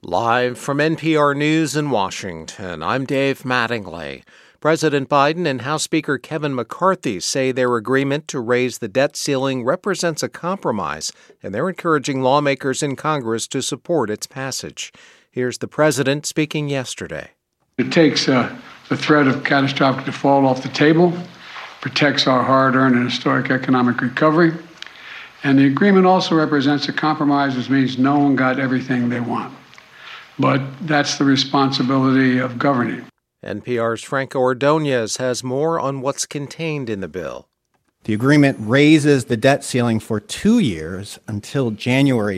Live from NPR News in Washington, I'm Dave Mattingly. President Biden and House Speaker Kevin McCarthy say their agreement to raise the debt ceiling represents a compromise, and they're encouraging lawmakers in Congress to support its passage. Here's the president speaking yesterday. It takes the threat of catastrophic default off the table, protects our hard-earned and historic economic recovery, and the agreement also represents a compromise, which means no one got everything they want. But that's the responsibility of governing. NPR's Franco Ordonez has more on what's contained in the bill. The agreement raises the debt ceiling for 2 years until January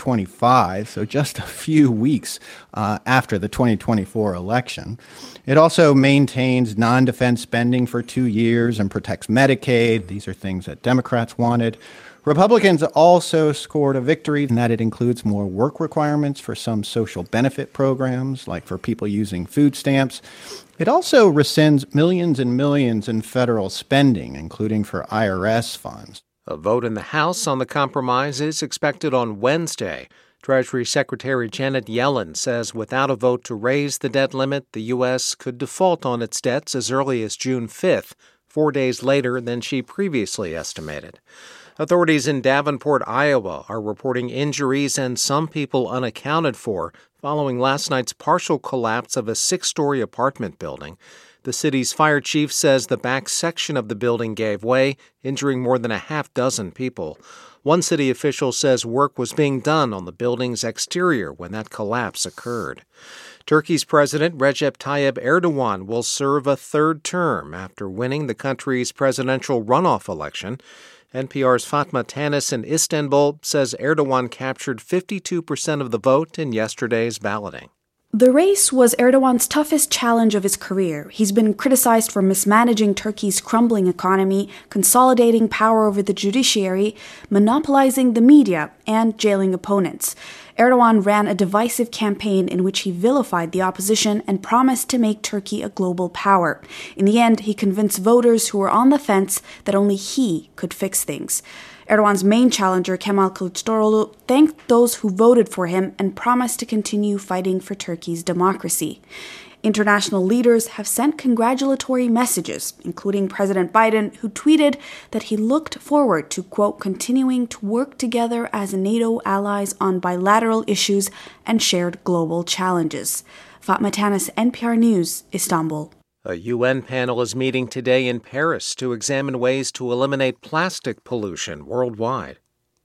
2025, so just a few weeks after the 2024 election. It also maintains non-defense spending for 2 years and protects Medicaid. These are things that Democrats wanted. Republicans also scored a victory in that it includes more work requirements for some social benefit programs, like for people using food stamps. It also rescinds millions and millions in federal spending, including for IRS funds. A vote in the House on the compromise is expected on Wednesday. Treasury Secretary Janet Yellen says without a vote to raise the debt limit, the U.S. could default on its debts as early as June 5th, 4 days later than she previously estimated. Authorities in Davenport, Iowa, are reporting injuries and some people unaccounted for following last night's partial collapse of a 6-story apartment building. The city's fire chief says the back section of the building gave way, injuring more than a half dozen people. One city official says work was being done on the building's exterior when that collapse occurred. Turkey's President Recep Tayyip Erdogan will serve a third term after winning the country's presidential runoff election. NPR's Fatma Tanis in Istanbul says Erdogan captured 52% of the vote in yesterday's balloting. The race was Erdogan's toughest challenge of his career. He's been criticized for mismanaging Turkey's crumbling economy, consolidating power over the judiciary, monopolizing the media, and jailing opponents. Erdogan ran a divisive campaign in which he vilified the opposition and promised to make Turkey a global power. In the end, he convinced voters who were on the fence that only he could fix things. Erdogan's main challenger, Kemal Kılıçdaroğlu, thanked those who voted for him and promised to continue fighting for Turkey's democracy. International leaders have sent congratulatory messages, including President Biden, who tweeted that he looked forward to, quote, continuing to work together as NATO allies on bilateral issues and shared global challenges. Fatma Tanis, NPR News, Istanbul. A UN panel is meeting today in Paris to examine ways to eliminate plastic pollution worldwide.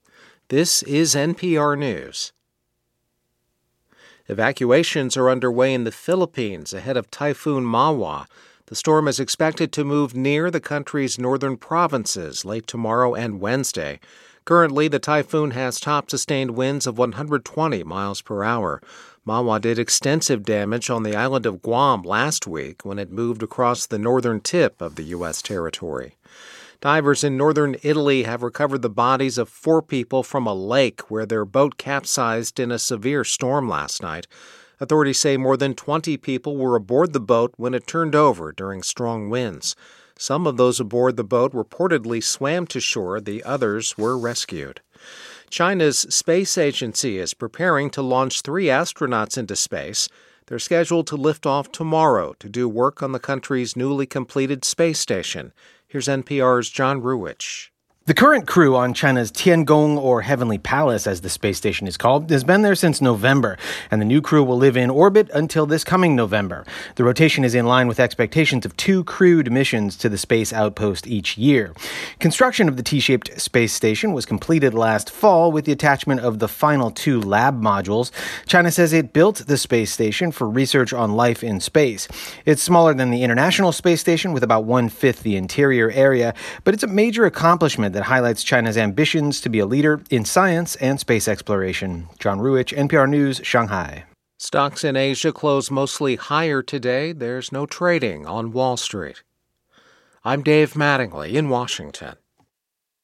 This is NPR News. Evacuations are underway in the Philippines ahead of Typhoon Mawar. The storm is expected to move near the country's northern provinces late tomorrow and Wednesday. Currently, the typhoon has top sustained winds of 120 miles per hour. Mawar did extensive damage on the island of Guam last week when it moved across the northern tip of the U.S. territory. Divers in northern Italy have recovered the bodies of 4 people from a lake where their boat capsized in a severe storm last night. Authorities say more than 20 people were aboard the boat when it turned over during strong winds. Some of those aboard the boat reportedly swam to shore. The others were rescued. China's space agency is preparing to launch 3 astronauts into space. They're scheduled to lift off tomorrow to do work on the country's newly completed space station. Here's NPR's John Ruwitch. The current crew on China's Tiangong, or Heavenly Palace, as the space station is called, has been there since November, and the new crew will live in orbit until this coming November. The rotation is in line with expectations of 2 crewed missions to the space outpost each year. Construction of the T-shaped space station was completed last fall with the attachment of the final 2 lab modules. China says it built the space station for research on life in space. It's smaller than the International Space Station, with about 1/5 the interior area, but it's a major accomplishment that highlights China's ambitions to be a leader in science and space exploration. John Ruwitch, NPR News, Shanghai. Stocks in Asia close mostly higher today. There's no trading on Wall Street. I'm Dave Mattingly in Washington.